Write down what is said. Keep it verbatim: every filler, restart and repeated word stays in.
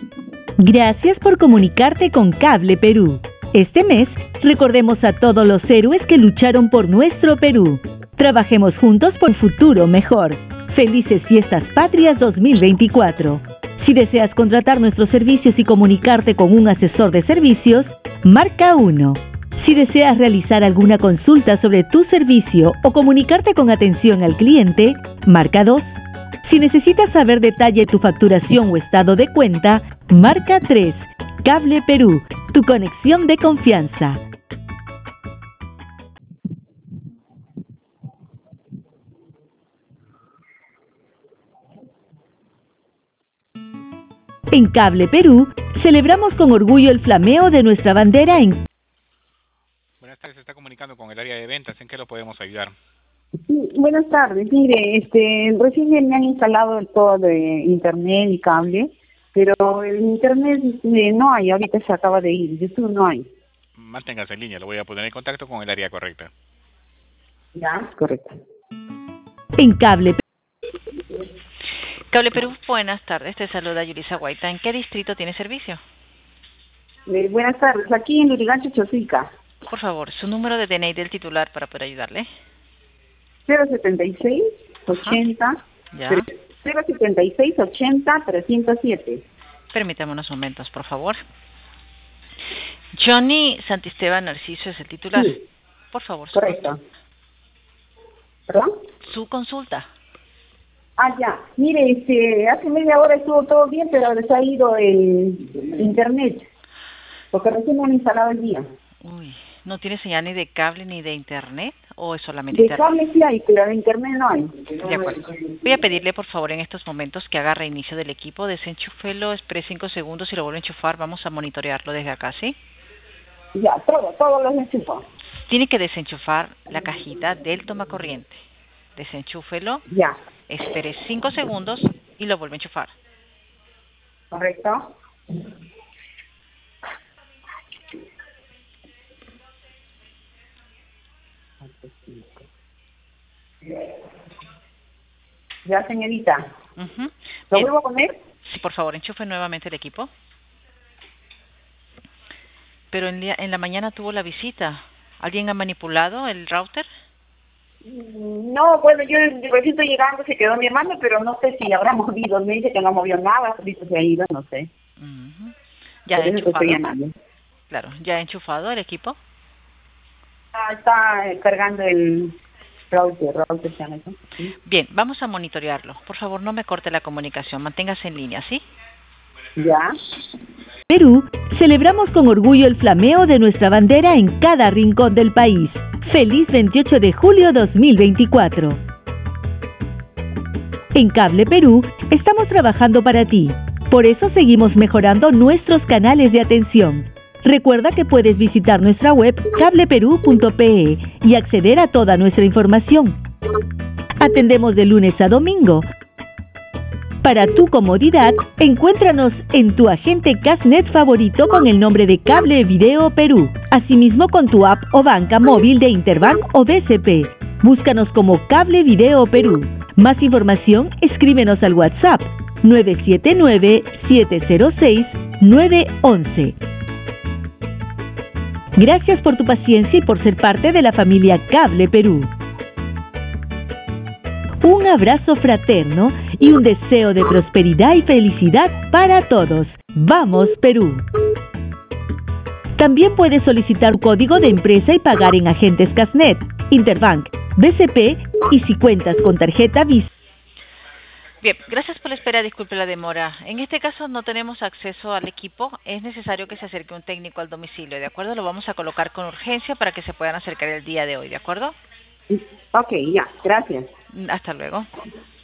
Gracias por comunicarte con Cable Perú. Este mes, recordemos a todos los héroes que lucharon por nuestro Perú. Trabajemos juntos por un futuro mejor. Felices Fiestas Patrias dos mil veinticuatro. Si deseas contratar nuestros servicios y comunicarte con un asesor de servicios, marca uno. Si deseas realizar alguna consulta sobre tu servicio o comunicarte con atención al cliente, marca dos. Si necesitas saber detalle de tu facturación o estado de cuenta, marca tres. Cable Perú, tu conexión de confianza. En Cable Perú, celebramos con orgullo el flameo de nuestra bandera en... Buenas tardes, se está comunicando con el área de ventas. ¿En qué lo podemos ayudar? Sí, buenas tardes. Mire, este, recién me han instalado el todo de internet y cable, pero el internet eh, no hay, ahorita se acaba de ir, YouTube no hay. Manténgase en línea, lo voy a poner en contacto con el área correcta. Ya, correcto. En Cable Cable Perú, buenas tardes, te saluda Yulisa Guaita. ¿En qué distrito tiene servicio? Eh, buenas tardes, aquí en Lurigancho, Chosica. Por favor, su número de D N I del titular para poder ayudarle. cero setenta y seis ochenta Ya. cero setenta y seis ochenta trescientos siete. Permítame unos momentos, por favor. Johnny Santisteban Narciso es el titular. Sí. Por favor, su Correcto. consulta. ¿Perdón? Su consulta. Ah, ya. Mire, este, hace media hora estuvo todo bien, pero les ha ido el internet, porque recién me han instalado el día. Uy, ¿no tiene señal ni de cable ni de internet o es solamente De internet? cable sí hay, pero de internet no hay. De acuerdo. Voy a pedirle, por favor, en estos momentos que haga reinicio del equipo, desenchúfelo, espere cinco segundos y lo vuelve a enchufar. Vamos a monitorearlo desde acá, ¿sí? Ya, todo, todos los enchufos. Tiene que desenchufar la cajita del tomacorriente. Desenchúfelo, Ya, espere cinco segundos y lo vuelve a enchufar. correcto. Ya, señorita. Ujú. ¿Lo Bien. vuelvo a poner? Sí, por favor, enchufe nuevamente el equipo. Pero en, día- en la mañana tuvo la visita. ¿Alguien ha manipulado el router? No, bueno, yo recién estoy llegando, se quedó mi hermano, pero no sé si habrá movido. Me dice que no movió nada, ahorita se ha ido, no sé. Ujú. ¿Ya Por ha eso te estoy enchufado? llamando. Claro, ¿ya ha enchufado el equipo? Ah, está eh, cargando el router, router se llama eso. ¿Sí? Bien, vamos a monitorearlo. Por favor, no me corte la comunicación. Manténgase en línea, ¿sí? Ya. Perú, celebramos con orgullo el flameo de nuestra bandera en cada rincón del país. Feliz veintiocho de julio dos mil veinticuatro. En Cable Perú, estamos trabajando para ti. Por eso seguimos mejorando nuestros canales de atención. Recuerda que puedes visitar nuestra web cable perú punto pe y acceder a toda nuestra información. Atendemos de lunes a domingo. Para tu comodidad, encuéntranos en tu agente Casnet favorito con el nombre de Cable Video Perú, asimismo con tu app o banca móvil de Interbank o B C P. Búscanos como Cable Video Perú. Más información, escríbenos al WhatsApp nueve siete nueve, siete cero seis, nueve uno uno. Gracias por tu paciencia y por ser parte de la familia Cable Perú. Un abrazo fraterno y un deseo de prosperidad y felicidad para todos. ¡Vamos, Perú! También puedes solicitar un código de empresa y pagar en agentes Casnet, Interbank, B C P y si cuentas con tarjeta Visa. Bien, gracias por la espera, disculpe la demora. En este caso no tenemos acceso al equipo, es necesario que se acerque un técnico al domicilio, ¿de acuerdo? Lo vamos a colocar con urgencia para que se puedan acercar el día de hoy, ¿de acuerdo? Ok, ya, gracias. Hasta luego.